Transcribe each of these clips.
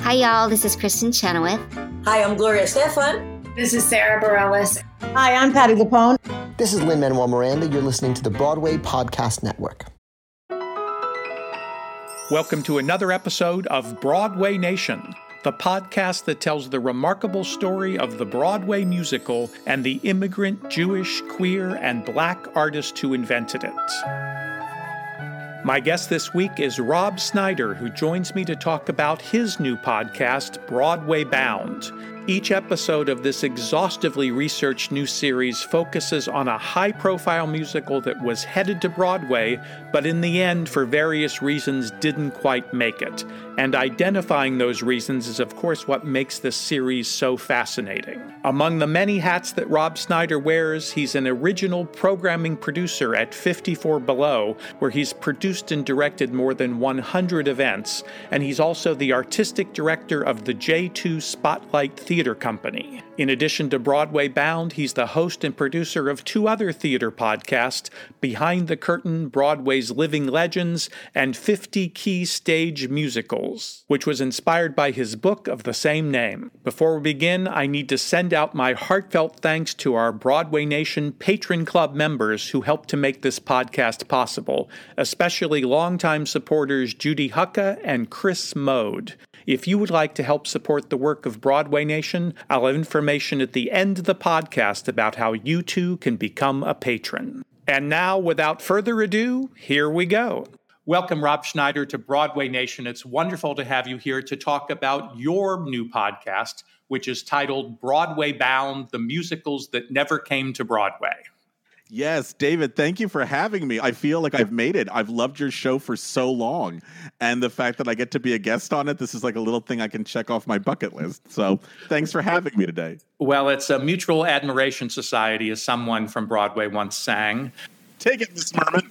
Hi, y'all. This is Kristen Chenoweth. Hi, I'm Gloria Estefan. This is Sarah Bareilles. Hi, I'm Patti LuPone. This is Lin-Manuel Miranda. You're listening to the Broadway Podcast Network. Welcome to another episode of Broadway Nation, the podcast that tells the remarkable story of the Broadway musical and the immigrant, Jewish, queer, and Black artist who invented it. My guest this week is Rob Schneider, who joins me to talk about his new podcast, Broadway Bound. Each episode of this exhaustively researched new series focuses on a high-profile musical that was headed to Broadway, but in the end, for various reasons, didn't quite make it. And identifying those reasons is, of course, what makes this series so fascinating. Among the many hats that Rob Schneider wears, he's an original programming producer at 54 Below, where he's produced and directed more than 100 events, and he's also the artistic director of the J2 Spotlight Theater Company. In addition to Broadway Bound, he's the host and producer of two other theater podcasts, Behind the Curtain, Broadway's Living Legends, and 50 Key Stage Musicals, which was inspired by his book of the same name. Before we begin, I need to send out my heartfelt thanks to our Broadway Nation Patron Club members who helped to make this podcast possible, especially longtime supporters Judy Hucka and Chris Mode. If you would like to help support the work of Broadway Nation, I'll have information at the end of the podcast about how you too can become a patron. And now, without further ado, here we go. Welcome, Rob Schneider, to Broadway Nation. It's wonderful to have you here to talk about your new podcast, which is titled Broadway Bound, the musicals that never came to Broadway. Yes, David, thank you for having me. I feel like I've made it. I've loved your show for so long. And the fact that I get to be a guest on it, this is like a little thing I can check off my bucket list. So thanks for having me today. Well, it's a mutual admiration society, as someone from Broadway once sang. Take it, Miss Merman.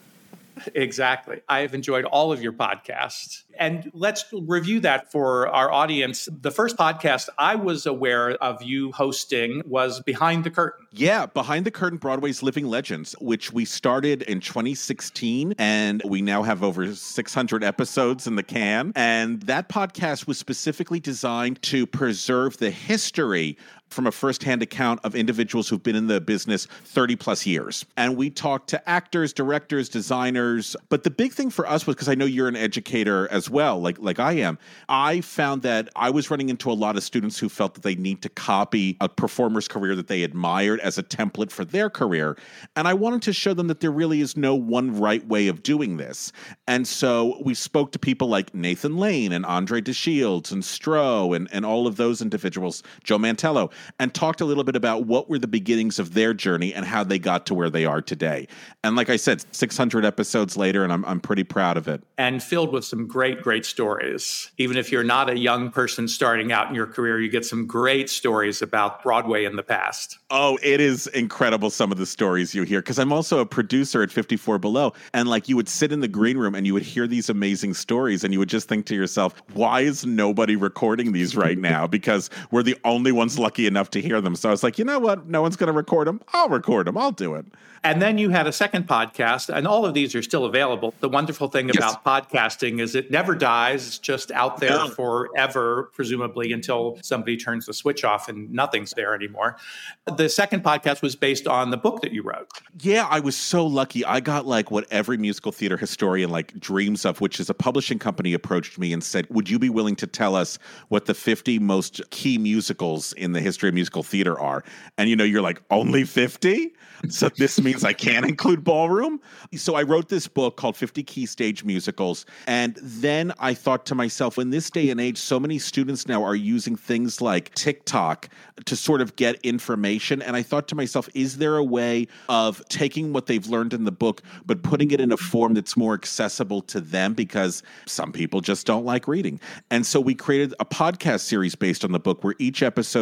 Exactly. I have enjoyed all of your podcasts. And let's review that for our audience. The first podcast I was aware of you hosting was Behind the Curtain. Yeah, Behind the Curtain, Broadway's Living Legends, which we started in 2016, and we now have over 600 episodes in the can. And that podcast was specifically designed to preserve the history from a firsthand account of individuals who've been in the business 30 plus years. And we talked to actors, directors, designers. But the big thing for us was, because I know you're an educator as well, like I am, I found that I was running into a lot of students who felt that they need to copy a performer's career that they admired as a template for their career. And I wanted to show them that there really is no one right way of doing this. And so we spoke to people like Nathan Lane and Andre DeShields and Stroh and all of those individuals, Joe Mantello, and talked a little bit about what were the beginnings of their journey and how they got to where they are today. And like I said, 600 episodes later, and I'm pretty proud of it. And filled with some great stories. Even if you're not a young person starting out in your career, you get some great stories about Broadway in the past. Oh, it is incredible, some of the stories you hear, because I'm also a producer at 54 Below. And like, you would sit in the green room and you would hear these amazing stories and you would just think to yourself, why is nobody recording these right now? Because we're the only ones lucky enough to hear them. So I was like, you know what? No one's going to record them. I'll record them. I'll do it. And then you had a second podcast, and all of these are still available. The wonderful thing about podcasting is it never dies. It's just out there forever, presumably until somebody turns the switch off and nothing's there anymore. The second podcast was based on the book that you wrote. Yeah, I was so lucky. I got like what every musical theater historian like dreams of, which is a publishing company approached me and said, would you be willing to tell us what the 50 most key musicals in the history of musical theater are? And you're like, only 50? So this means I can't include ballroom? So I wrote this book called 50 Key Stage Musicals. And then I thought to myself, in this day and age, so many students now are using things like TikTok to sort of get information. And I thought to myself, is there a way of taking what they've learned in the book, but putting it in a form that's more accessible to them? Because some people just don't like reading. And so we created a podcast series based on the book where each episode is a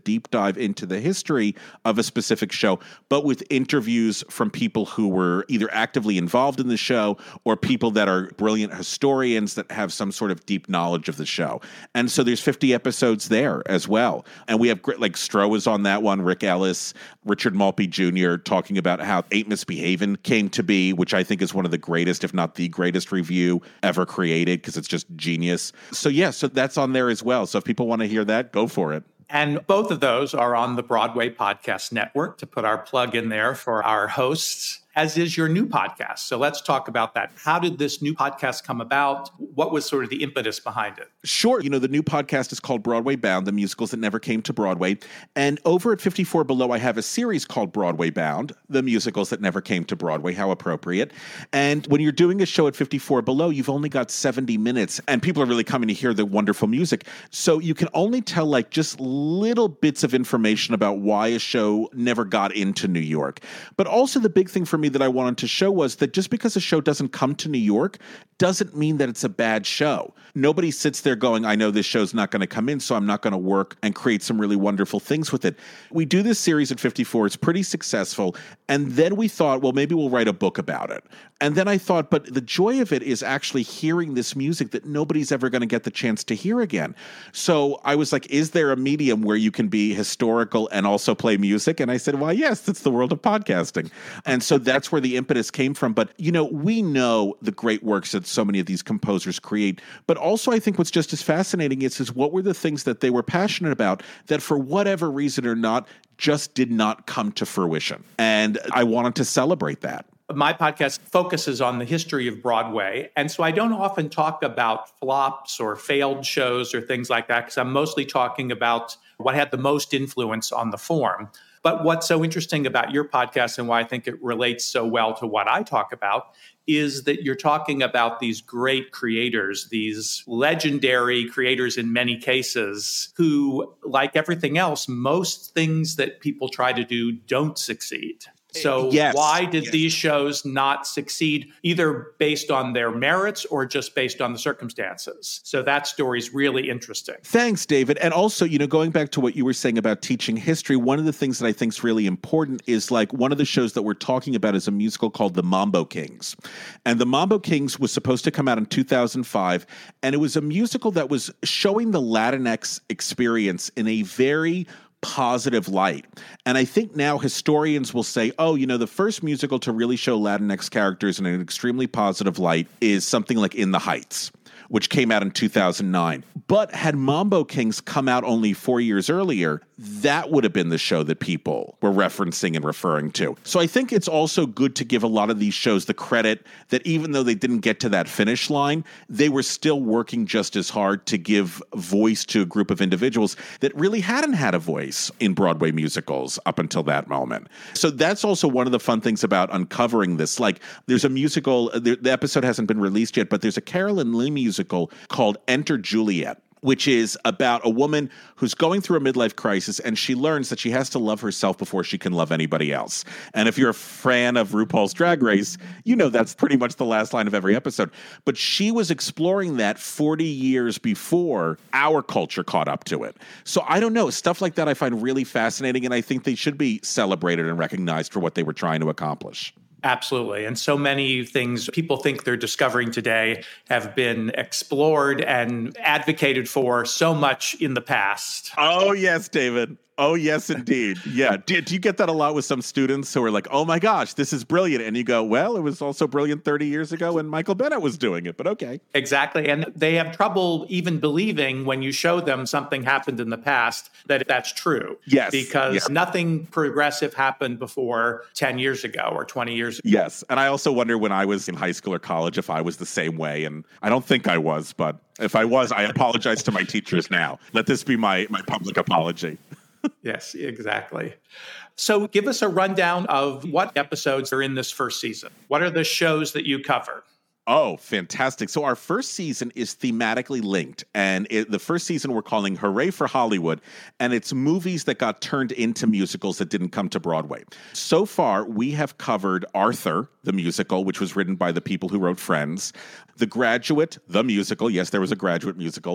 deep dive into the history of a specific show, but with interviews from people who were either actively involved in the show or people that are brilliant historians that have some sort of deep knowledge of the show. And so there's 50 episodes there as well. And we have like Stroh was on that one, Rick Ellis, Richard Maltby Jr. talking about how Ain't Misbehavin' came to be, which I think is one of the greatest, if not the greatest review ever created, because it's just genius. So yeah, so that's on there as well. So if people want to hear that, go for it. And both of those are on the Broadway Podcast Network, to put our plug in there for our hosts, as is your new podcast. So let's talk about that. How did this new podcast come about? What was sort of the impetus behind it? Sure. The new podcast is called Broadway Bound, the musicals that never came to Broadway. And over at 54 Below, I have a series called Broadway Bound, the musicals that never came to Broadway. How appropriate. And when you're doing a show at 54 Below, you've only got 70 minutes, and people are really coming to hear the wonderful music. So you can only tell like just little bits of information about why a show never got into New York. But also the big thing for me that I wanted to show was that just because a show doesn't come to New York doesn't mean that it's a bad show. Nobody sits there going, I know this show's not going to come in, so I'm not going to work and create some really wonderful things with it. We do this series at 54. It's pretty successful. And then we thought, well, maybe we'll write a book about it. And then I thought, but the joy of it is actually hearing this music that nobody's ever going to get the chance to hear again. So I was like, is there a medium where you can be historical and also play music? And I said, well, yes, it's the world of podcasting. And so that's where the impetus came from. But, we know the great works that so many of these composers create. But also I think what's just as fascinating is what were the things that they were passionate about that for whatever reason or not, just did not come to fruition. And I wanted to celebrate that. My podcast focuses on the history of Broadway. And so I don't often talk about flops or failed shows or things like that, because I'm mostly talking about what had the most influence on the form. But what's so interesting about your podcast and why I think it relates so well to what I talk about is that you're talking about these great creators, these legendary creators in many cases, who, like everything else, most things that people try to do don't succeed. So why did these shows not succeed, either based on their merits or just based on the circumstances? So that story is really interesting. Thanks, David. And also, going back to what you were saying about teaching history, one of the things that I think is really important is like one of the shows that we're talking about is a musical called The Mambo Kings. And The Mambo Kings was supposed to come out in 2005. And it was a musical that was showing the Latinx experience in a very positive light. And I think now historians will say, the first musical to really show Latinx characters in an extremely positive light is something like In the Heights, which came out in 2009. But had Mambo Kings come out only 4 years earlier, that would have been the show that people were referencing and referring to. So I think it's also good to give a lot of these shows the credit that even though they didn't get to that finish line, they were still working just as hard to give voice to a group of individuals that really hadn't had a voice in Broadway musicals up until that moment. So that's also one of the fun things about uncovering this. Like there's a musical, the episode hasn't been released yet, but there's a Carolyn Lee musical called Enter Juliet, which is about a woman who's going through a midlife crisis, and she learns that she has to love herself before she can love anybody else. And if you're a fan of RuPaul's Drag Race, that's pretty much the last line of every episode. But she was exploring that 40 years before our culture caught up to it. So I don't know. Stuff like that I find really fascinating, and I think they should be celebrated and recognized for what they were trying to accomplish. Absolutely. And so many things people think they're discovering today have been explored and advocated for so much in the past. Oh, yes, David. Oh, yes, indeed. Yeah. Do you get that a lot with some students who are like, oh, my gosh, this is brilliant? And you go, well, it was also brilliant 30 years ago when Michael Bennett was doing it, but okay. Exactly. And they have trouble even believing when you show them something happened in the past that that's true. Yes. Because nothing progressive happened before 10 years ago or 20 years ago. Yes. And I also wonder when I was in high school or college if I was the same way. And I don't think I was, but if I was, I apologize to my teachers now. Let this be my public apology. Yes, exactly. So give us a rundown of what episodes are in this first season. What are the shows that you cover? Oh, fantastic. So our first season is thematically linked. And the first season we're calling Hooray for Hollywood. And it's movies that got turned into musicals that didn't come to Broadway. So far, we have covered Arthur, the musical, which was written by the people who wrote Friends. The Graduate, the musical. Yes, there was a Graduate musical.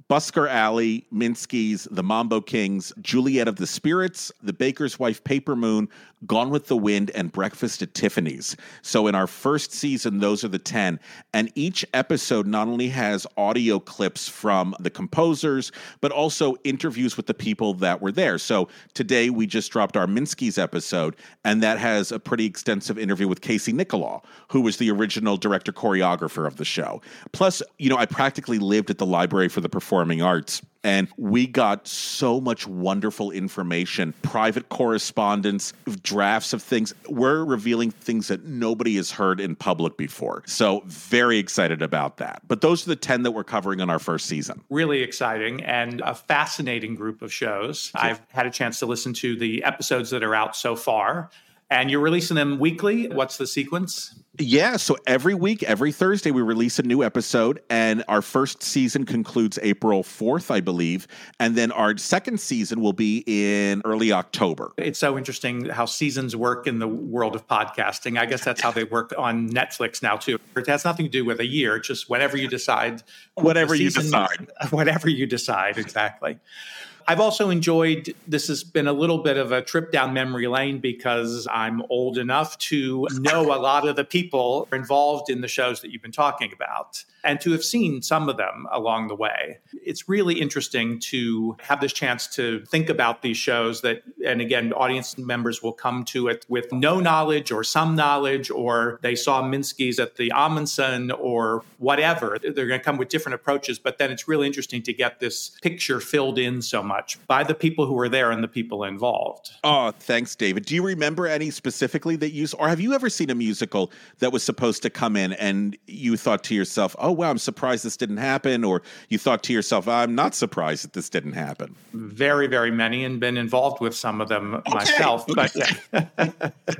Busker Alley, Minsky's, The Mambo Kings, Juliet of the Spirits, The Baker's Wife, Paper Moon, Gone with the Wind, and Breakfast at Tiffany's. So in our first season, those are the 10. And each episode not only has audio clips from the composers, but also interviews with the people that were there. So today we just dropped our Minsky's episode, and that has a pretty extensive interview with Casey Nicholaw, who was the original director choreographer of the show. Plus, I practically lived at the Library for the Performing Arts, and we got so much wonderful information, private correspondence, drafts of things. We're revealing things that nobody has heard in public before. So very excited about that. But those are the 10 that we're covering on our first season. Really exciting and a fascinating group of shows. I've had a chance to listen to the episodes that are out so far. And you're releasing them weekly. What's the sequence? Yeah, so every week, every Thursday, we release a new episode, and our first season concludes April 4th, I believe, and then our second season will be in early October. It's so interesting how seasons work in the world of podcasting. I guess that's how they work on Netflix now, too. It has nothing to do with a year, just whenever you decide. Whatever you decide. Whatever you decide, exactly. I've also enjoyed, this has been a little bit of a trip down memory lane because I'm old enough to know a lot of the people involved in the shows that you've been talking about and to have seen some of them along the way. It's really interesting to have this chance to think about these shows that, and again, audience members will come to it with no knowledge or some knowledge, or they saw Minsky's at the Amundsen or whatever. They're going to come with different approaches, but then it's really interesting to get this picture filled in so much by the people who were there and the people involved. Oh, thanks, David. Do you remember any specifically that you, or have you ever seen a musical that was supposed to come in and you thought to yourself, oh, wow, I'm surprised this didn't happen? Or you thought to yourself, I'm not surprised that this didn't happen? Very, very many, and been involved with some of them myself. But yeah.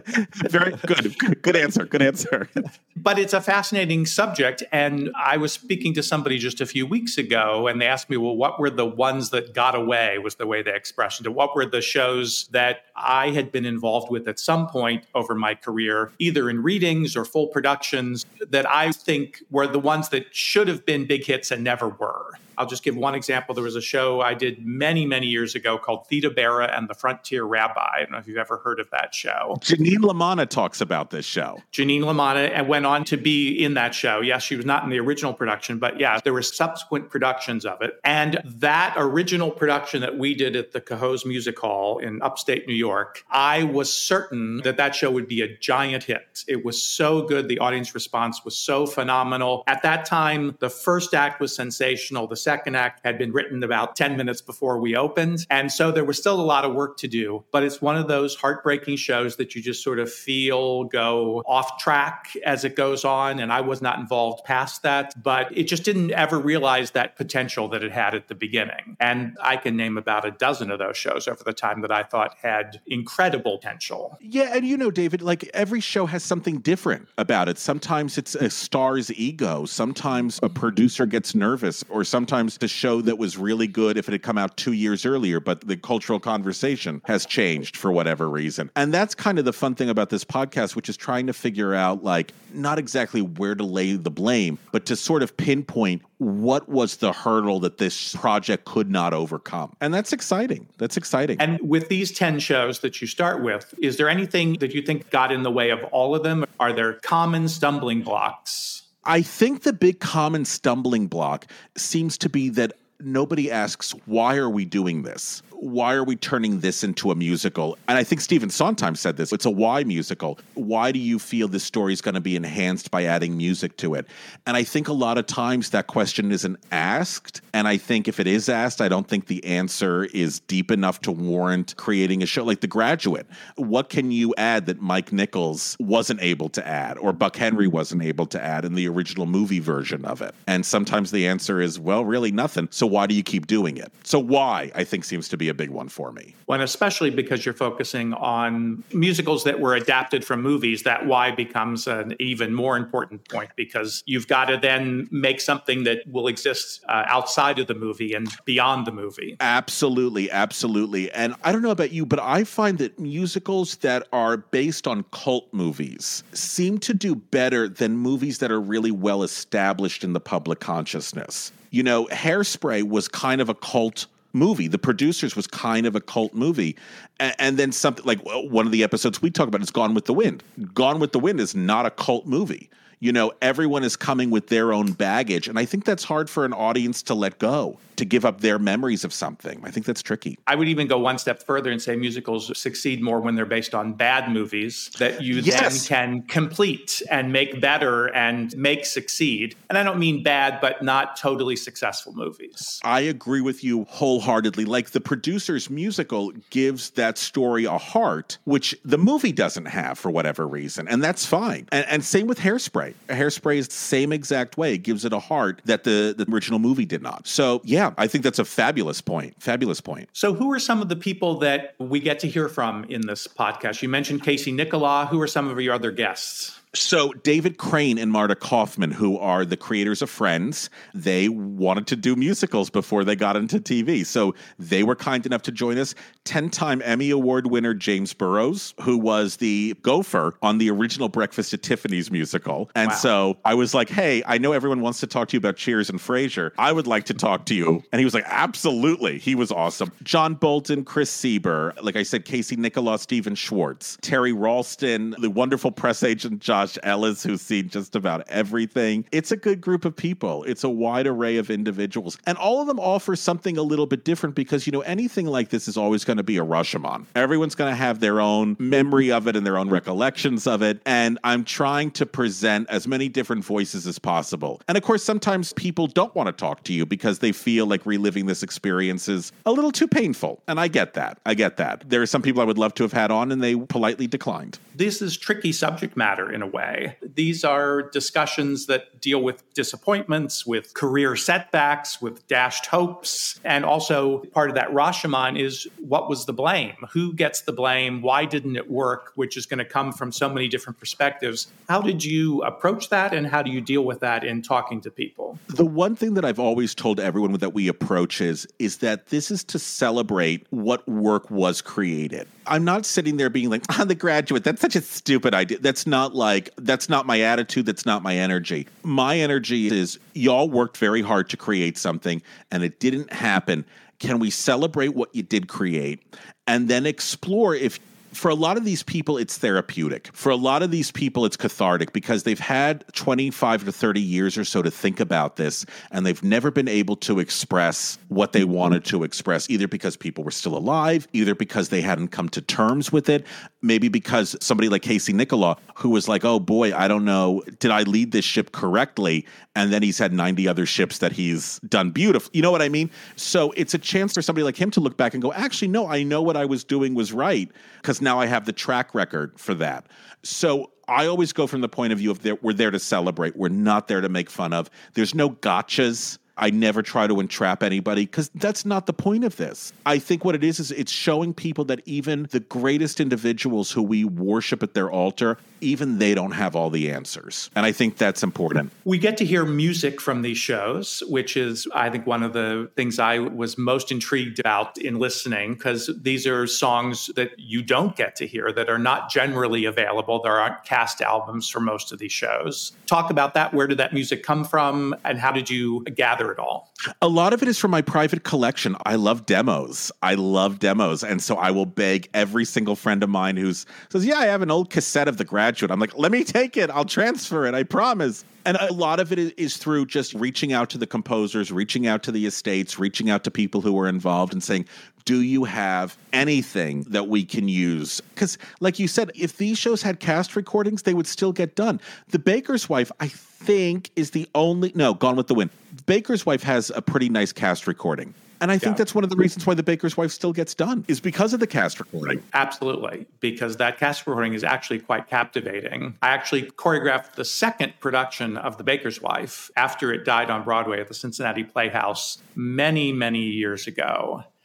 Very good. Good answer. Good answer. But it's a fascinating subject. And I was speaking to somebody just a few weeks ago, and they asked me, well, what were the ones that got away, was the way they expressed it. What were the shows that I had been involved with at some point over my career, either in readings or full productions, that I think were the ones that should have been big hits and never were? I'll just give one example. There was a show I did many, many years ago called Theda Bara and the Frontier Rabbi. I don't know if you've ever heard of that show. Janine Lamanna talks about this show. Janine Lamanna and went on to be in that show. Yes, she was not in the original production, but yeah, there were subsequent productions of it. And that original production that we did at the Cohoes Music Hall in upstate New York, I was certain that that show would be a giant hit. It was so good. The audience response was so phenomenal. At that time, the first act was sensational. The second act had been written about 10 minutes before we opened. And so there was still a lot of work to do, but it's one of those heartbreaking shows that you just sort of feel go off track as it goes on. And I was not involved past that, but it just didn't ever realize that potential that it had at the beginning. And I can name about a dozen of those shows over the time that I thought had incredible potential. Yeah. And David, like every show has something different about it. Sometimes it's a star's ego. Sometimes a producer gets nervous, or sometimes the show that was really good if it had come out 2 years earlier, but the cultural conversation has changed for whatever reason. And that's kind of the fun thing about this podcast, which is trying to figure out, like, not exactly where to lay the blame, but to sort of pinpoint what was the hurdle that this project could not overcome. And that's exciting. That's exciting. And with these 10 shows that you start with, is there anything that you think got in the way of all of them? Are there common stumbling blocks? I think the big common stumbling block seems to be that nobody asks, why are we doing this? Why are we turning this into a musical? And I think Stephen Sondheim said this. It's a why musical. Why do you feel this story is going to be enhanced by adding music to it? And I think a lot of times that question isn't asked. And I think if it is asked, I don't think the answer is deep enough to warrant creating a show like The Graduate. What can you add that Mike Nichols wasn't able to add, or Buck Henry wasn't able to add in the original movie version of it? And sometimes the answer is, well, really nothing. So why do you keep doing it? So why, I think, seems to be a big one for me. When especially because you're focusing on musicals that were adapted from movies, that why becomes an even more important point, because you've got to then make something that will exist outside of the movie and beyond the movie. Absolutely, absolutely. And I don't know about you, but I find that musicals that are based on cult movies seem to do better than movies that are really well established in the public consciousness. Hairspray was kind of a cult movie. The Producers was kind of a cult movie. And then something like one of the episodes we talk about is Gone with the Wind. Gone with the Wind is not a cult movie. Everyone is coming with their own baggage. And I think that's hard for an audience to let go, to give up their memories of something. I think that's tricky. I would even go one step further and say musicals succeed more when they're based on bad movies that you then can complete and make better and make succeed. And I don't mean bad, but not totally successful movies. I agree with you wholeheartedly. Like The Producers musical gives that story a heart, which the movie doesn't have for whatever reason. And that's fine. And same with Hairspray. Hairspray is the same exact way. It gives it a heart that the original movie did not. So yeah, I think that's a fabulous point. Fabulous point. So who are some of the people that we get to hear from in this podcast? You mentioned Casey Nicholaw. Who are some of your other guests? So David Crane and Marta Kaufman, who are the creators of Friends, they wanted to do musicals before they got into TV. So they were kind enough to join us. 10-time Emmy Award winner James Burrows, who was the gopher on the original Breakfast at Tiffany's musical. And so I was like, hey, I know everyone wants to talk to you about Cheers and Frasier. I would like to talk to you. And he was like, absolutely. He was awesome. John Bolton, Chris Sieber, like I said, Casey Nicholaw, Stephen Schwartz, Terry Ralston, the wonderful press agent Josh Ellis, who's seen just about everything. It's a good group of people. It's a wide array of individuals. And all of them offer something a little bit different because, anything like this is always going to be a Rashomon. Everyone's going to have their own memory of it and their own recollections of it. And I'm trying to present as many different voices as possible. And of course, sometimes people don't want to talk to you because they feel like reliving this experience is a little too painful. And I get that. There are some people I would love to have had on and they politely declined. This is tricky subject matter in a way. These are discussions that deal with disappointments, with career setbacks, with dashed hopes. And also part of that Rashomon is what was the blame? Who gets the blame? Why didn't it work? Which is going to come from so many different perspectives. How did you approach that and how do you deal with that in talking to people? The one thing that I've always told everyone that we approach is that this is to celebrate what work was created. I'm not sitting there being like, The Graduate, that's such a stupid idea. That's not my attitude. That's not my energy. My energy is y'all worked very hard to create something and it didn't happen. Can we celebrate what you did create and then explore if for a lot of these people, it's therapeutic. For a lot of these people, it's cathartic because they've had 25 to 30 years or so to think about this, and they've never been able to express what they wanted to express, either because people were still alive, either because they hadn't come to terms with it, maybe because somebody like Casey Nicholaw, who was like, oh boy, I don't know, did I lead this ship correctly? And then he's had 90 other ships that he's done beautiful. You know what I mean? So it's a chance for somebody like him to look back and go, actually, no, I know what I was doing was right because now I have the track record for that. So I always go from the point of view of we're there to celebrate. We're not there to make fun of. There's no gotchas. I never try to entrap anybody because that's not the point of this. I think what it is it's showing people that even the greatest individuals who we worship at their altar, even they don't have all the answers. And I think that's important. We get to hear music from these shows, which is, I think, one of the things I was most intrigued about in listening, because these are songs that you don't get to hear, that are not generally available. There aren't cast albums for most of these shows. Talk about that. Where did that music come from? And how did you gather it all? A lot of it is from my private collection. I love demos. And so I will beg every single friend of mine who says, yeah, I have an old cassette of The Graduate. I'm like, let me take it. I'll transfer it. I promise. And a lot of it is through just reaching out to the composers, reaching out to the estates, reaching out to people who were involved and saying, do you have anything that we can use? Because like you said, if these shows had cast recordings, they would still get done. The Baker's Wife, I think, is the only... No, Gone with the Wind. Baker's Wife has a pretty nice cast recording. And I think that's one of the reasons why The Baker's Wife still gets done, is because of the cast recording. Absolutely, because that cast recording is actually quite captivating. I actually choreographed the second production of The Baker's Wife after it died on Broadway at the Cincinnati Playhouse many, many years ago.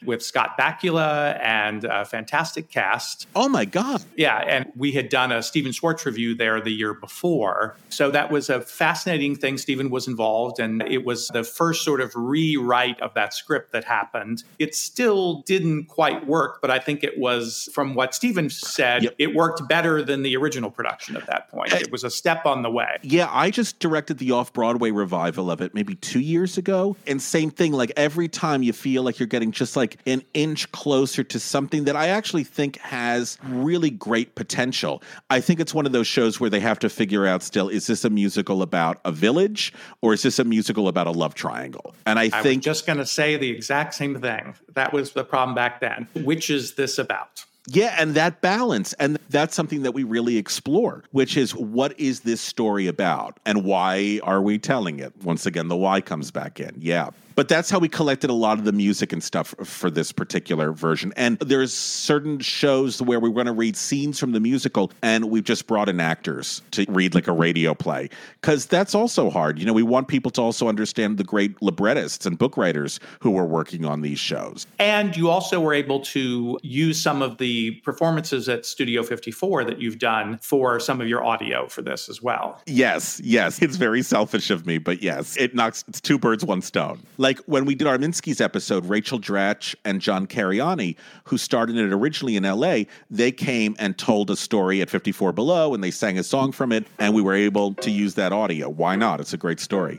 with Scott Bakula and a fantastic cast. Oh my God. Yeah, and we had done a Stephen Schwartz review there the year before. So that was a fascinating thing. Stephen was involved, and it was the first sort of rewrite of that script that happened. It still didn't quite work, but I think it was, from what Stephen said, It worked better than the original production at that point. It was a step on the way. Yeah, I just directed the off-Broadway revival of it maybe 2 years ago. And same thing, like every time you feel like you're getting just like an inch closer to something that I actually think has really great potential. I think it's one of those shows where they have to figure out still, is this a musical about a village or is this a musical about a love triangle? And I think... was just going to say the exact same thing. That was the problem back then. Which is this about? Yeah, and that balance, and that's something that we really explore, which is what is this story about and why are we telling it? Once again, the why comes back in. Yeah. But that's how we collected a lot of the music and stuff for this particular version. And there's certain shows where we're going to read scenes from the musical, and we've just brought in actors to read like a radio play. Because that's also hard. You know, we want people to also understand the great librettists and book writers who were working on these shows. And you also were able to use some of the performances at Studio 54 that you've done for some of your audio for this as well. Yes. It's very selfish of me, but yes, it's two birds, one stone. Like when we did our Minsky's episode, Rachel Dratch and John Cariani, who started it originally in L.A., they came and told a story at 54 Below, and they sang a song from it, and we were able to use that audio. Why not? It's a great story.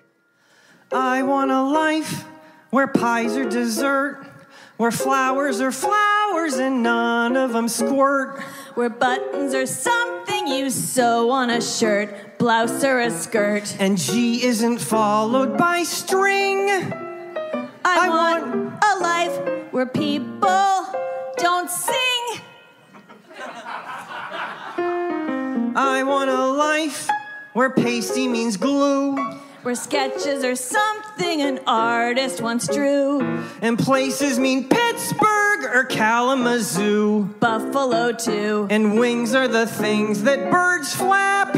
I want a life where pies are dessert, where flowers are flowers and none of them squirt, where buttons are something you sew on a shirt, blouse or a skirt, and G isn't followed by string. I want a life where people don't sing. I want a life where pasty means glue, where sketches are something an artist once drew, and places mean Pittsburgh or Kalamazoo, Buffalo too, and wings are the things that birds flap.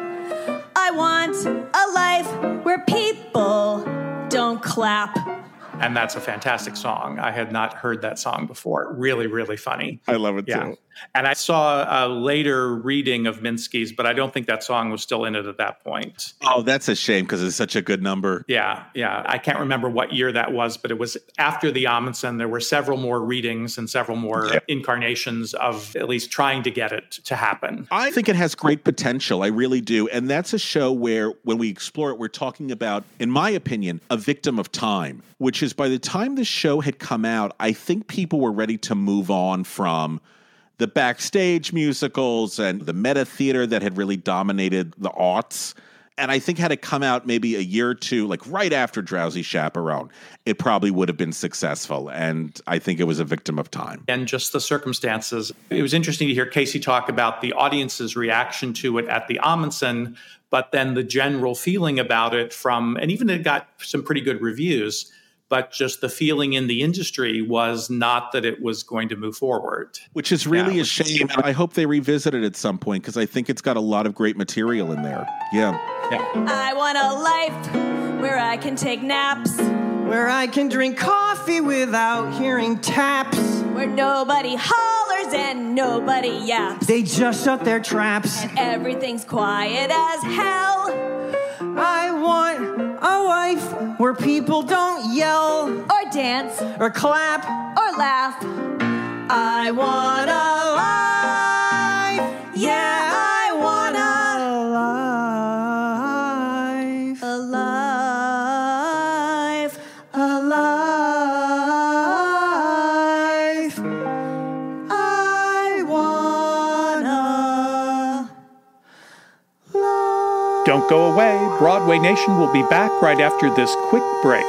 I want a life where people don't clap. And that's a fantastic song. I had not heard that song before. Really, really funny. I love it too. And I saw a later reading of Minsky's, but I don't think that song was still in it at that point. Oh, that's a shame because it's such a good number. Yeah. I can't remember what year that was, but it was after the Amundsen. There were several more readings and several more incarnations of at least trying to get it to happen. I think it has great potential. I really do. And that's a show where when we explore it, we're talking about, in my opinion, a victim of time, which is by the time the show had come out, I think people were ready to move on from the backstage musicals and the meta theater that had really dominated the aughts. And I think had it come out maybe a year or two, like right after Drowsy Chaperone, it probably would have been successful. And I think it was a victim of time. And just the circumstances. It was interesting to hear Casey talk about the audience's reaction to it at the Amundsen, but then the general feeling about it from, and even it got some pretty good reviews, but just the feeling in the industry was not that it was going to move forward. Which is really a shame. And I hope they revisit it at some point because I think it's got a lot of great material in there. Yeah. I want a life where I can take naps, where I can drink coffee without hearing taps, where nobody hollers and nobody yaps. They just shut their traps. And everything's quiet as hell. I want a life where people don't yell or dance or clap or laugh. I want a life. Yeah, I want a life. A life. A life. I want a life. Don't go away. Broadway Nation will be back right after this quick break.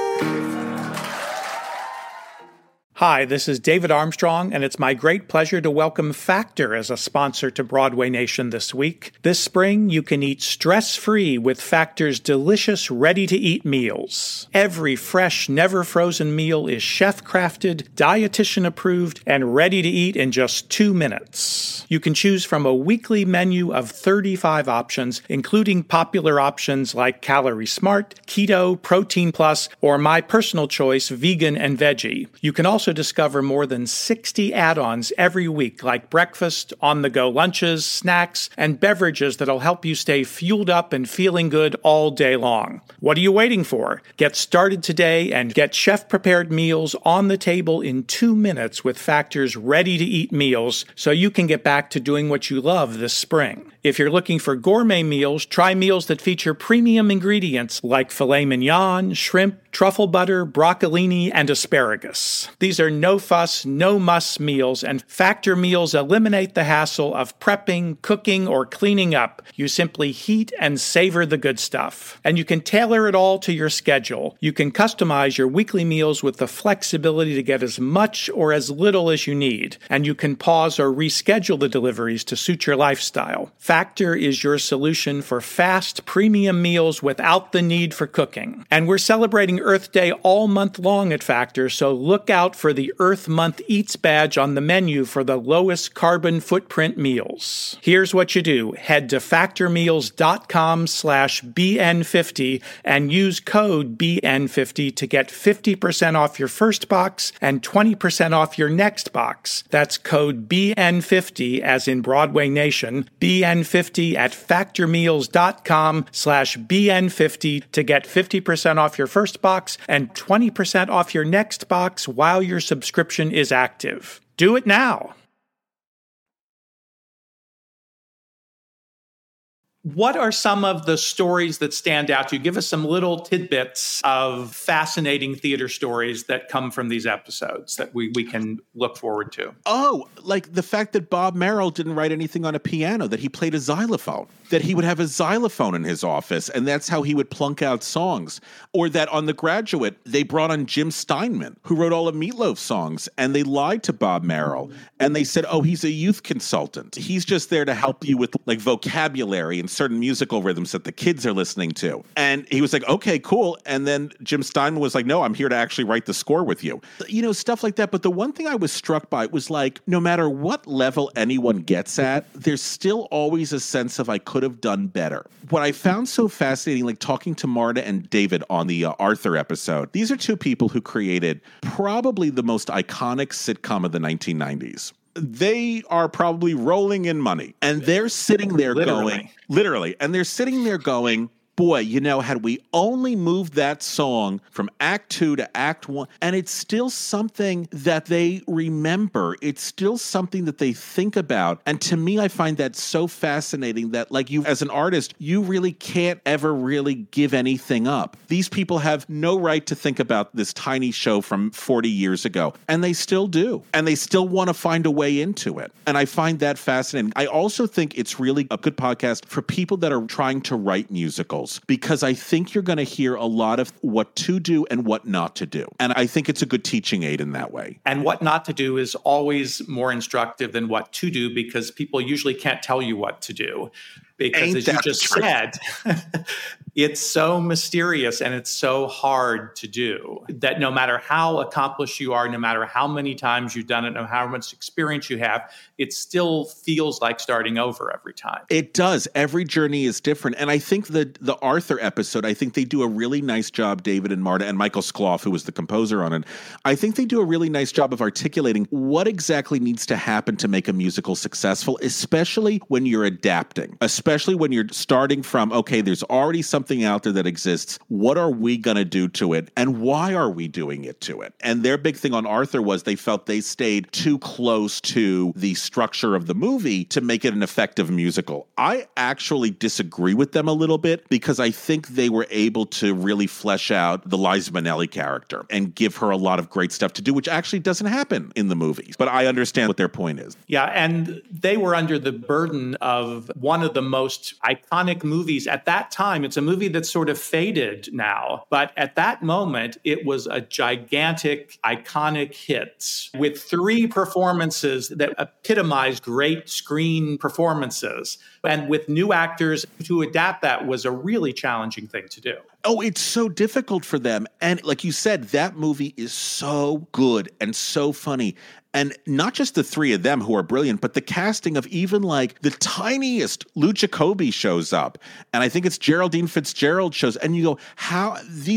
Hi, this is David Armstrong, and it's my great pleasure to welcome Factor as a sponsor to Broadway Nation this week. This spring, you can eat stress-free with Factor's delicious, ready-to-eat meals. Every fresh, never-frozen meal is chef-crafted, dietitian-approved, and ready to eat in just 2 minutes. You can choose from a weekly menu of 35 options, including popular options like Calorie Smart, Keto, Protein Plus, or my personal choice, Vegan and Veggie. You can also also discover more than 60 add-ons every week, like breakfast, on-the-go lunches, snacks, and beverages that'll help you stay fueled up and feeling good all day long. What are you waiting for? Get started today and get chef-prepared meals on the table in 2 minutes with Factor's ready-to-eat meals so you can get back to doing what you love this spring. If you're looking for gourmet meals, try meals that feature premium ingredients like filet mignon, shrimp, truffle butter, broccolini, and asparagus. These are no-fuss, no-muss meals, and Factor meals eliminate the hassle of prepping, cooking, or cleaning up. You simply heat and savor the good stuff. And you can tailor it all to your schedule. You can customize your weekly meals with the flexibility to get as much or as little as you need. And you can pause or reschedule the deliveries to suit your lifestyle. Factor is your solution for fast, premium meals without the need for cooking. And we're celebrating Earth Day all month long at Factor, so look out for the Earth Month Eats badge on the menu for the lowest carbon footprint meals. Here's what you do. Head to factormeals.com/BN50 and use code BN50 to get 50% off your first box and 20% off your next box. That's code BN50 as in Broadway Nation, BN50 at factormeals.com/BN50 to get 50% off your first box and 20% off your next box while your subscription is active. Do it now. What are some of the stories that stand out to you? Give us some little tidbits of fascinating theater stories that come from these episodes that we can look forward to. Oh, like the fact that Bob Merrill didn't write anything on a piano, that he played a xylophone, that he would have a xylophone in his office, and that's how he would plunk out songs. Or that on The Graduate, they brought on Jim Steinman, who wrote all of Meatloaf songs, and they lied to Bob Merrill. And they said, oh, he's a youth consultant. He's just there to help you with like vocabulary and certain musical rhythms that the kids are listening to. And he was like, okay, cool. And then Jim Steinman was like, no, I'm here to actually write the score with you. You know, stuff like that. But the one thing I was struck by was like, no matter what level anyone gets at, there's still always a sense of I could have done better. What I found so fascinating, like talking to Marta and David on the Arthur episode, these are two people who created probably the most iconic sitcom of the 1990s. They are probably rolling in money, and they're sitting there literally, and they're sitting there going, boy, you know, had we only moved that song from Act 2 to Act 1, and it's still something that they remember. It's still something that they think about. And to me, I find that so fascinating that, like, you, as an artist, you really can't ever really give anything up. These people have no right to think about this tiny show from 40 years ago, and they still do. And they still want to find a way into it. And I find that fascinating. I also think it's really a good podcast for people that are trying to write musicals, because I think you're going to hear a lot of what to do and what not to do. And I think it's a good teaching aid in that way. And what not to do is always more instructive than what to do, because people usually can't tell you what to do. Because as you just said, it's so mysterious and it's so hard to do that no matter how accomplished you are, no matter how many times you've done it, no matter how much experience you have, it still feels like starting over every time. It does. Every journey is different. And I think the Arthur episode, I think they do a really nice job, David and Marta and Michael Skloff, who was the composer on it. I think they do a really nice job of articulating what exactly needs to happen to make a musical successful, especially when you're adapting, especially when you're starting from, okay, there's already something out there that exists. What are we going to do to it? And why are we doing it to it? And their big thing on Arthur was they felt they stayed too close to the structure of the movie to make it an effective musical. I actually disagree with them a little bit, because I think they were able to really flesh out the Liza Minnelli character and give her a lot of great stuff to do, which actually doesn't happen in the movies. But I understand what their point is. Yeah, and they were under the burden of one of the most iconic movies at that time. It's a movie that's sort of faded now, but at that moment, it was a gigantic, iconic hit with 3 performances that epitomized great screen performances. And with new actors, to adapt that was a really challenging thing to do. Oh, it's so difficult for them. And like you said, that movie is so good and so funny. And not just the 3 of them who are brilliant, but the casting of even like the tiniest Lou Jacobi shows up. And I think it's Geraldine Fitzgerald shows. And you go, how these are,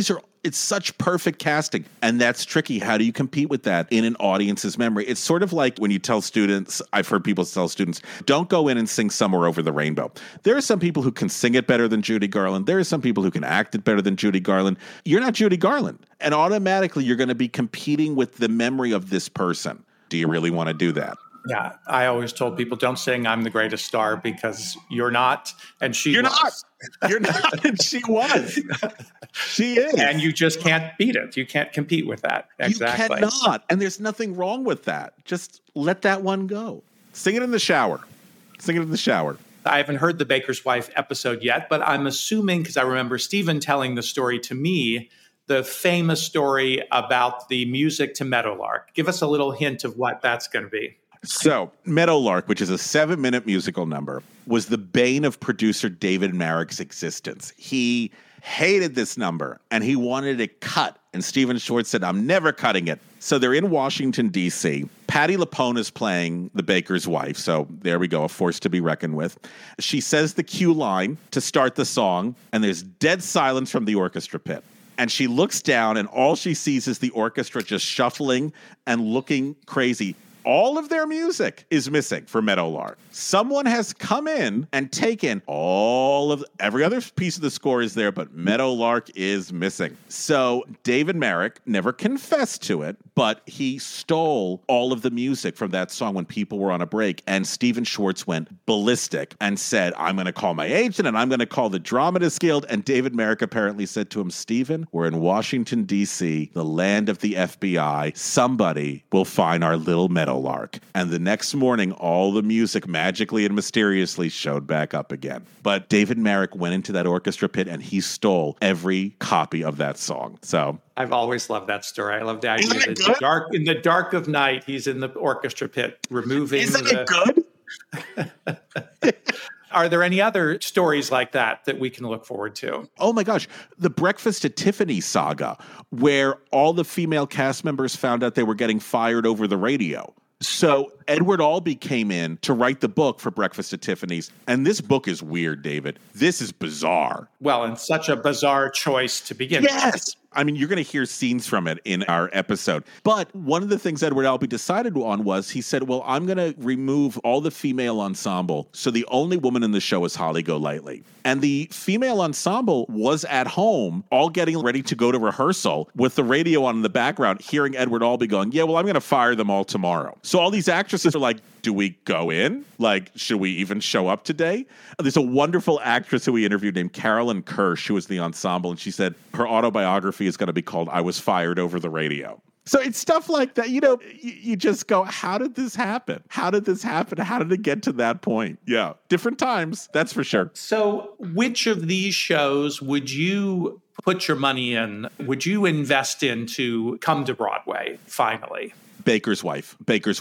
It's such perfect casting. And that's tricky. How do you compete with that in an audience's memory? It's sort of like when you tell students, I've heard people tell students, don't go in and sing Somewhere Over the Rainbow. There are some people who can sing it better than Judy Garland. There are some people who can act it better than Judy Garland. You're not Judy Garland. And automatically you're going to be competing with the memory of this person. Do you really want to do that? Yeah, I always told people, don't sing I'm the greatest star, because you're not, and You're not. You're not, and she was. She is. And you just can't beat it. You can't compete with that. Exactly. You cannot. And there's nothing wrong with that. Just let that one go. Sing it in the shower. Sing it in the shower. I haven't heard the Baker's Wife episode yet, but I'm assuming, because I remember Stephen telling the story to me, the famous story about the music to Meadowlark. Give us a little hint of what that's going to be. So, Meadowlark, which is a 7-minute musical number, was the bane of producer David Marek's existence. He hated this number, and he wanted it cut. And Stephen Schwartz said, I'm never cutting it. So they're in Washington, D.C. Patti LuPone is playing the Baker's Wife. So there we go, a force to be reckoned with. She says the cue line to start the song, and there's dead silence from the orchestra pit. And she looks down, and all she sees is the orchestra just shuffling and looking crazy. All of their music is missing for Meadowlark. Someone has come in and taken every other piece of the score is there, but Meadowlark is missing. So David Marek never confessed to it, but he stole all of the music from that song when people were on a break. And Stephen Schwartz went ballistic and said, I'm going to call my agent and I'm going to call the Dramatists Guild. And David Marek apparently said to him, Stephen, we're in Washington, D.C., the land of the FBI. Somebody will find our little Meadowlark. And the next morning, all the music magically and mysteriously showed back up again. But David Marek went into that orchestra pit and he stole every copy of that song. So I've always loved that story. I love the idea that in the dark of night, he's in the orchestra pit removing. Isn't it good? Are there any other stories like that we can look forward to? Oh my gosh. The Breakfast at Tiffany's saga, where all the female cast members found out they were getting fired over the radio. So Edward Albee came in to write the book for Breakfast at Tiffany's. And this book is weird, David. This is bizarre. Well, and such a bizarre choice to begin with. Yes. I mean, you're going to hear scenes from it in our episode. But one of the things Edward Albee decided on was he said, well, I'm going to remove all the female ensemble. So the only woman in the show is Holly Golightly. And the female ensemble was at home, all getting ready to go to rehearsal with the radio on in the background, hearing Edward Albee going, yeah, well, I'm going to fire them all tomorrow. So all these actresses are like, do we go in? Like, should we even show up today? There's a wonderful actress who we interviewed named Carolyn Kirsch, who was the ensemble, and she said her autobiography is going to be called I Was Fired Over the Radio. So it's stuff like that. You know, you just go, how did this happen? How did this happen? How did it get to that point? Yeah, different times, that's for sure. So which of these shows would you put your money in? Would you invest in to come to Broadway finally? Baker's Wife.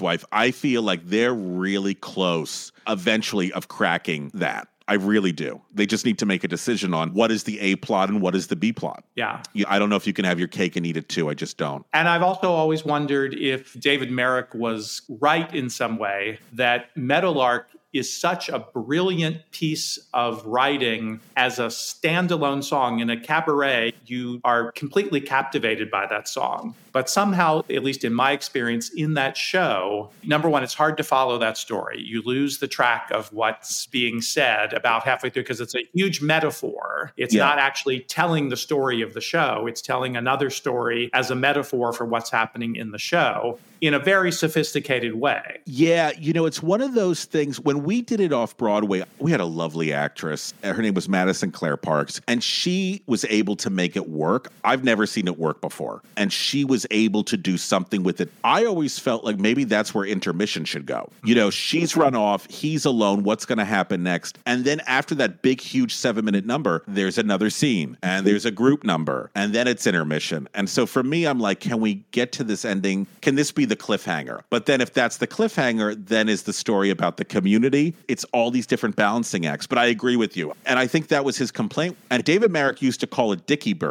I feel like they're really close eventually of cracking that. I really do. They just need to make a decision on what is the A plot and what is the B plot. Yeah. I don't know if you can have your cake and eat it too. I just don't. And I've also always wondered if David Marek was right in some way that Meadowlark is such a brilliant piece of writing as a standalone song. In a cabaret, you are completely captivated by that song. But somehow, at least in my experience in that show, number one, it's hard to follow that story. You lose the track of what's being said about halfway through because it's a huge metaphor. It's not actually telling the story of the show. It's telling another story as a metaphor for what's happening in the show in a very sophisticated way. Yeah, you know, it's one of those things. When we did it off Broadway, we had a lovely actress. Her name was Madison Claire Parks, and she was able to make it work. I've never seen it work before, and she was able to do something with it. I always felt like maybe that's where intermission should go. You know, she's run off, he's alone, what's going to happen next? And then after that big, huge 7-minute number, there's another scene, and there's a group number, and then it's intermission. And so for me, I'm like, can we get to this ending? Can this be the cliffhanger? But then if that's the cliffhanger, then is the story about the community. It's all these different balancing acts. But I agree with you. And I think that was his complaint. And David Marek used to call it Dicky Bird.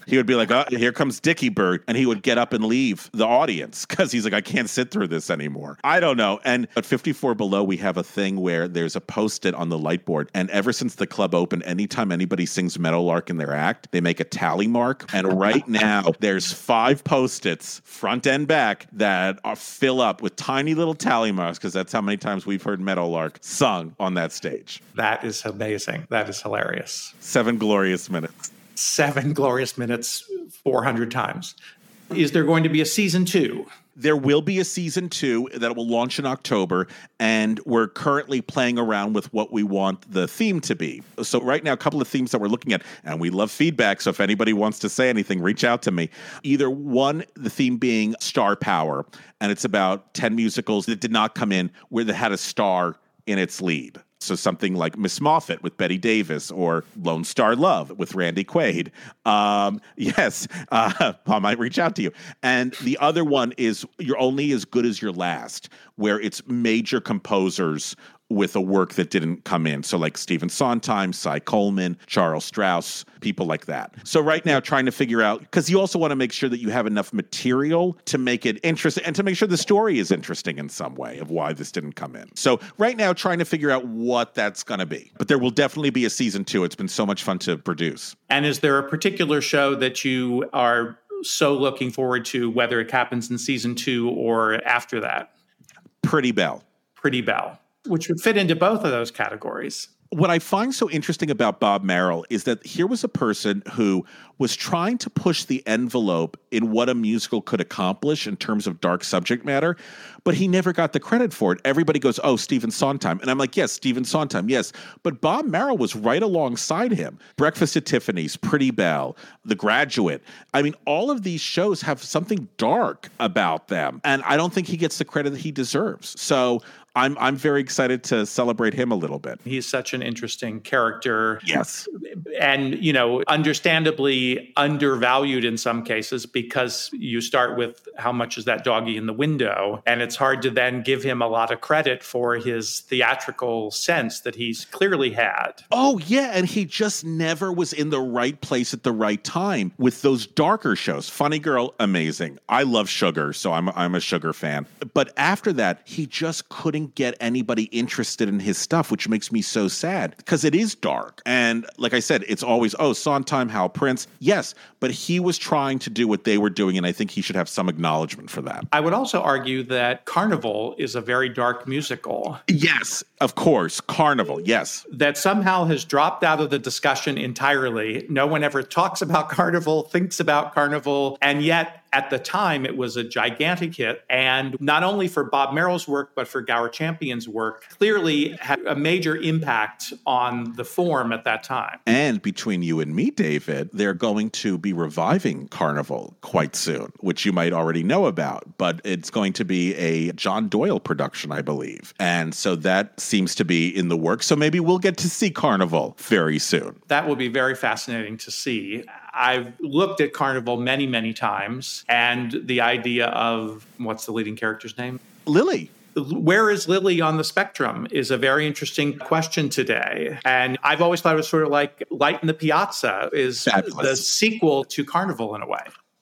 He would be like, oh, here comes Dickie Bird. And he would get up and leave the audience because he's like, I can't sit through this anymore. I don't know. And at 54 Below, we have a thing where there's a Post-it on the light board. And ever since the club opened, anytime anybody sings Meadowlark in their act, they make a tally mark. And right now, there's 5 Post-its, front and back, that fill up with tiny little tally marks because that's how many times we've heard Meadowlark sung on that stage. That is amazing. That is hilarious. 7 glorious minutes. 7 glorious minutes, 400 times. Is there going to be a season 2? There will be a season 2 that will launch in October, and we're currently playing around with what we want the theme to be. So right now, a couple of themes that we're looking at, and we love feedback, so if anybody wants to say anything, reach out to me. Either one, the theme being star power, and it's about 10 musicals that did not come in where they had a star in its lead. So something like Miss Moffat with Betty Davis or Lone Star Love with Randy Quaid. Yes, Paul might reach out to you. And the other one is You're Only as Good as Your Last, where it's major composers with a work that didn't come in. So like Stephen Sondheim, Cy Coleman, Charles Strauss, people like that. So right now trying to figure out, because you also want to make sure that you have enough material to make it interesting and to make sure the story is interesting in some way of why this didn't come in. So right now trying to figure out what that's going to be. But there will definitely be a season 2. It's been so much fun to produce. And is there a particular show that you are so looking forward to, whether it happens in season 2 or after that? Pretty Belle. Pretty Belle, which would fit into both of those categories. What I find so interesting about Bob Merrill is that here was a person who was trying to push the envelope in what a musical could accomplish in terms of dark subject matter, but he never got the credit for it. Everybody goes, oh, Stephen Sondheim. And I'm like, yes, Stephen Sondheim, yes. But Bob Merrill was right alongside him. Breakfast at Tiffany's, Pretty Belle, The Graduate. I mean, all of these shows have something dark about them. And I don't think he gets the credit that he deserves. So I'm very excited to celebrate him a little bit. He's such an interesting character. Yes. And, understandably undervalued in some cases because you start with how much is that doggy in the window? And it's hard to then give him a lot of credit for his theatrical sense that he's clearly had. Oh, yeah. And he just never was in the right place at the right time with those darker shows. Funny Girl, amazing. I love Sugar, so I'm a Sugar fan. But after that, he just couldn't get anybody interested in his stuff, which makes me so sad because it is dark. And like I said, it's always, oh, Sondheim, Hal Prince. Yes, but he was trying to do what they were doing, and I think he should have some acknowledgement for that. I would also argue that Carnival is a very dark musical. Yes, of course. Carnival, yes. That somehow has dropped out of the discussion entirely. No one ever talks about Carnival, thinks about Carnival, and yet at the time, it was a gigantic hit. And not only for Bob Merrill's work, but for Gower Champion's work, clearly had a major impact on the form at that time. And between you and me, David, they're going to be reviving Carnival quite soon, which you might already know about. But it's going to be a John Doyle production, I believe. And so that seems to be in the works. So maybe we'll get to see Carnival very soon. That will be very fascinating to see. I've looked at Carnival many, many times, and the idea of, what's the leading character's name? Lily. Where is Lily on the spectrum is a very interesting question today. And I've always thought it was sort of like Light in the Piazza is Fabulous. The sequel to Carnival in a way.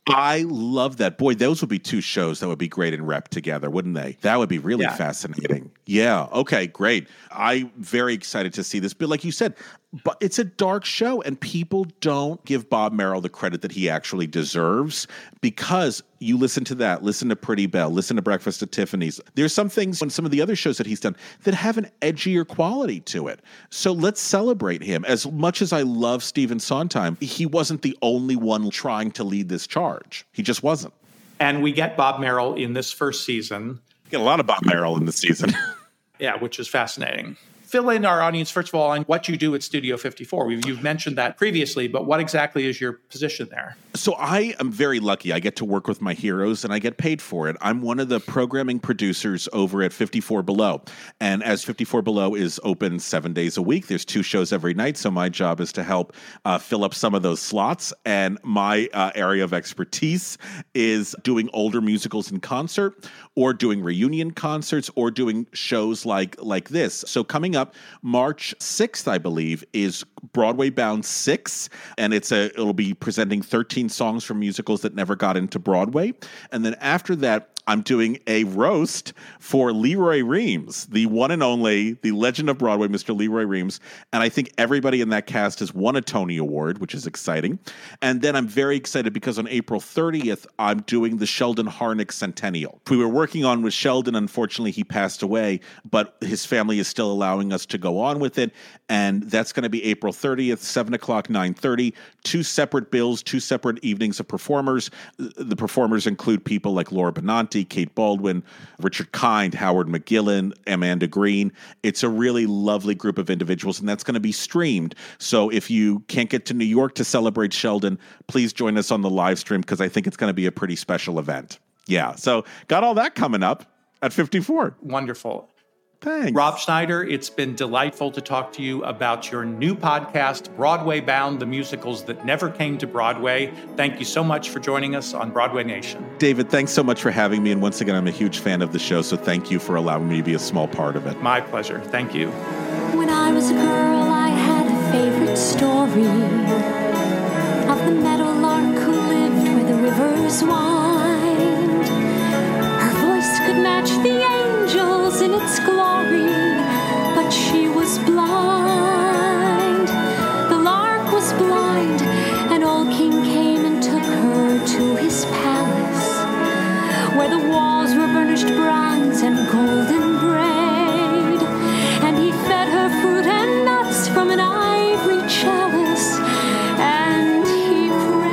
I love that. Boy, those would be 2 shows that would be great in rep together, wouldn't they? That would be really fascinating. Yeah. Okay, great. I'm very excited to see this. But like you said, but it's a dark show, and people don't give Bob Merrill the credit that he actually deserves because you listen to that, listen to Pretty Belle, listen to Breakfast at Tiffany's. There's some things in some of the other shows that he's done that have an edgier quality to it. So let's celebrate him. As much as I love Stephen Sondheim, he wasn't the only one trying to lead this charge. He just wasn't. And we get Bob Merrill in this first season. Get a lot of Bob Merrill in this season. Yeah, which is fascinating. Fill in our audience, first of all, on what you do at Studio 54. You've mentioned that previously, but what exactly is your position there? So I am very lucky. I get to work with my heroes, and I get paid for it. I'm one of the programming producers over at 54 Below. And as 54 Below is open 7 days a week, there's 2 shows every night. So my job is to help fill up some of those slots. And my area of expertise is doing older musicals in concert, or doing reunion concerts, or doing shows like this. So coming up, up March 6th, I believe, is Broadway Bound 6, and it'll be presenting 13 songs from musicals that never got into Broadway. And then after that, I'm doing a roast for Leroy Reams, the one and only, the legend of Broadway, Mr. Leroy Reams. And I think everybody in that cast has won a Tony Award, which is exciting. And then I'm very excited because on April 30th, I'm doing the Sheldon Harnick Centennial. We were working on with Sheldon. Unfortunately, he passed away, but his family is still allowing us to go on with it. And that's going to be April 30th, 7 o'clock, 9:30. 2 separate bills, 2 separate evenings of performers. The performers include people like Laura Benanti, Kate Baldwin, Richard Kind, Howard McGillen, Amanda Green. It's a really lovely group of individuals, and that's going to be streamed. So if you can't get to New York to celebrate Sheldon, please join us on the live stream because I think it's going to be a pretty special event. Yeah, so got all that coming up at 54. Wonderful. Thanks. Rob Schneider, it's been delightful to talk to you about your new podcast, Broadway Bound, the musicals that never came to Broadway. Thank you so much for joining us on Broadway Nation. David, thanks so much for having me. And once again, I'm a huge fan of the show, so thank you for allowing me to be a small part of it. My pleasure. Thank you. When I was a girl, I had a favorite story of the meadowlark who lived where the rivers wind. Her voice could match the angels in its glory, but she was blind. The lark was blind, an old king came and took her to his palace, where the walls were burnished bronze and golden braid, and he fed her fruit and nuts from an ivory chalice, and he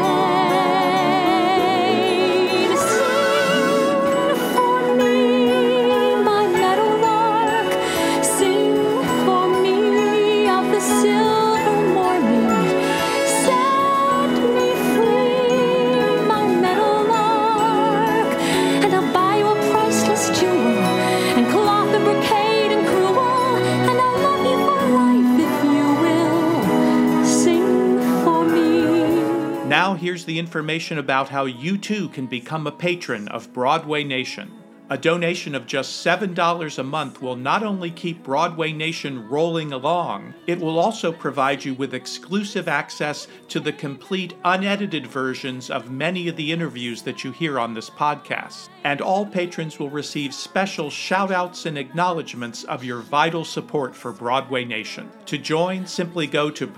prayed, "Sing for me, my meadowlark, sing for me of the silver morning, set me free, my meadowlark, and I'll buy you a priceless jewel, and cloth and brocade and crewel, and I'll love you for life if you will sing for me." Now here's the information about how you too can become a patron of Broadway Nation. A donation of just $7 a month will not only keep Broadway Nation rolling along, it will also provide you with exclusive access to the complete unedited versions of many of the interviews that you hear on this podcast. And all patrons will receive special shout-outs and acknowledgments of your vital support for Broadway Nation. To join, simply go to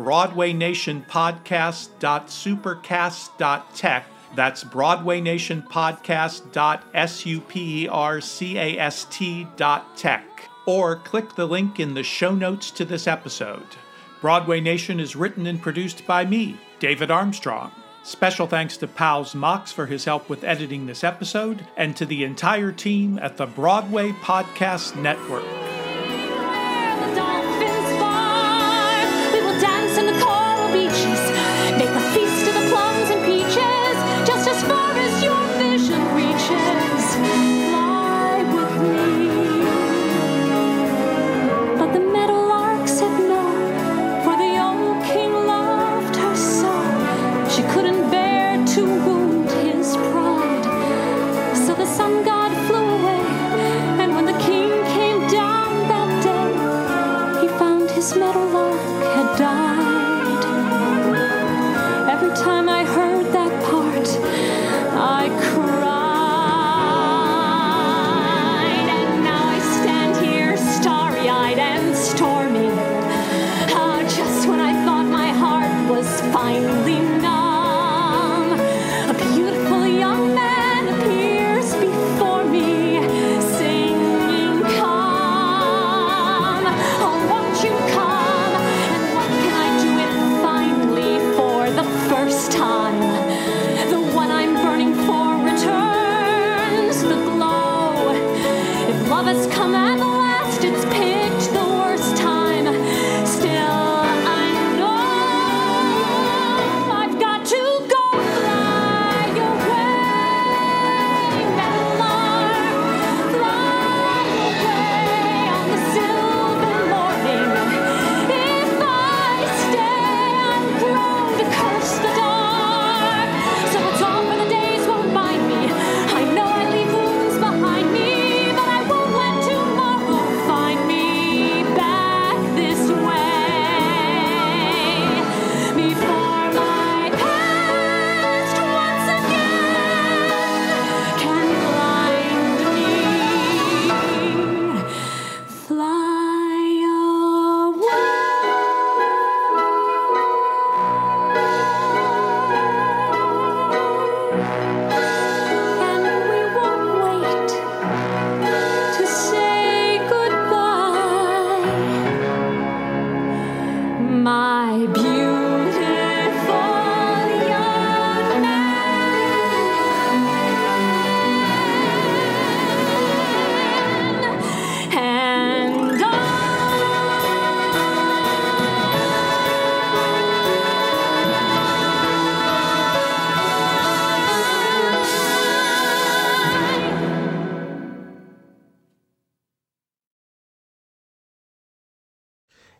BroadwayNationPodcast.supercast.tech. That's BroadwayNationPodcast.supercast.tech, or click the link in the show notes to this episode. Broadway Nation is written and produced by me, David Armstrong. Special thanks to Pals Mox for his help with editing this episode, and to the entire team at the Broadway Podcast Network. The dolphins bark, we will dance in the coral beaches, make a feast of the plums and peaches, just as far as your vision reaches. Fly with me. But the meadowlark said no, for the old king loved her so. She couldn't bear to wound his pride. So the sun god flew away, and when the king came down that day, he found his meadowlark had died. Every time I heard that part, I cried. And now I stand here starry-eyed and stormy, just when I thought my heart was finally numb. A beautiful young man appears before me, singing, "Come, oh, won't you come? And what can I do if finally, for the first time, the one I'm burning for returns the glow? If love has come at last, it's picked the worst time. Still, I know I've got to go fly away, meadowlark, fly away on the silver morning. If I stay, I'm prone to curse the dark. So it's all for the days won't bind me. I know I leave wounds behind me, but I won't let tomorrow find me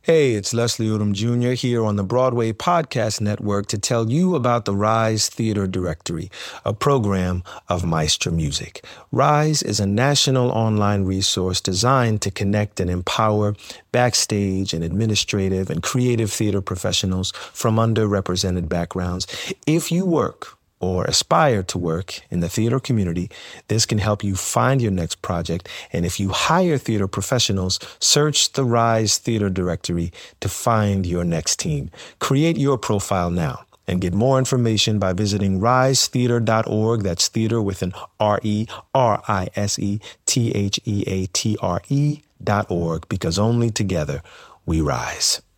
Hey, it's Leslie Odom Jr. here on the Broadway Podcast Network to tell you about the Rise Theater Directory, a program of Maestro Music. Rise is a national online resource designed to connect and empower backstage and administrative and creative theater professionals from underrepresented backgrounds. If you work or aspire to work in the theater community, this can help you find your next project. And if you hire theater professionals, search the Rise Theater Directory to find your next team. Create your profile now and get more information by visiting risetheater.org. That's theater with an RERISETHEATRE.org, because only together we rise.